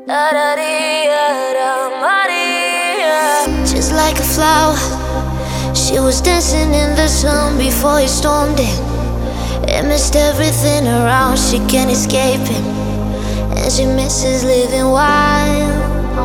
Just like a flower, she was dancing in the sun before he stormed in. And missed everything around, she can't escape him. And she misses living wild.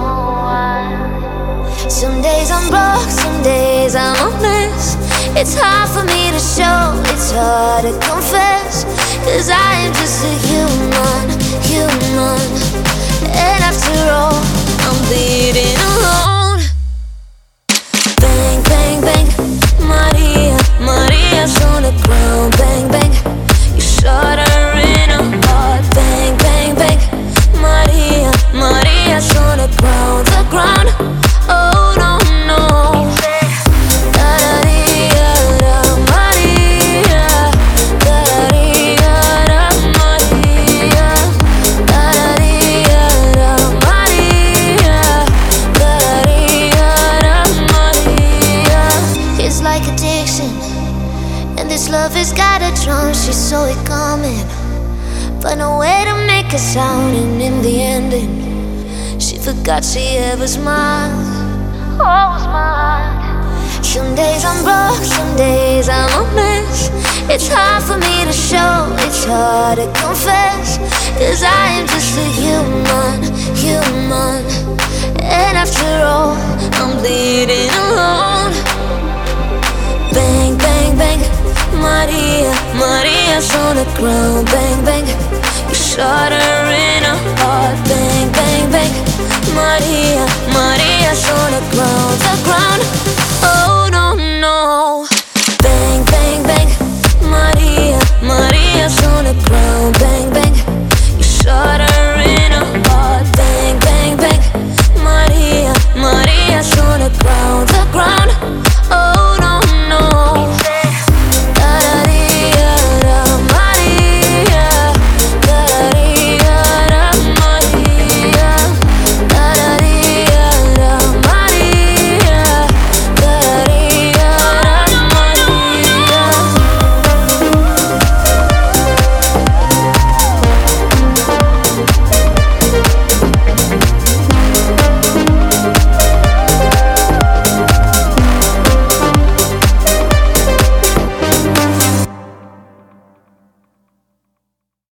Some days I'm broke, some days I'm a mess. It's hard for me to show, it's hard to confess. Cause I am just a human. And after all, I'm bleeding alone. Bang, bang, bang, Maria, Maria's on the ground. Bang, bang, you shot her in her heart. Bang, bang, bang, Maria, Maria's on the ground. The ground, oh no, no. Love has got a drum, she saw it coming, but no way to make a sound. And in the ending, she forgot she ever smiled. Oh, smiled. Some days I'm broke, some days I'm a mess. It's hard for me to show, it's hard to confess. Cause I am just a human. And after all, I'm bleeding alone. Bang, bang, bang, Maria, Maria's on the ground. Bang, bang, you shot her in her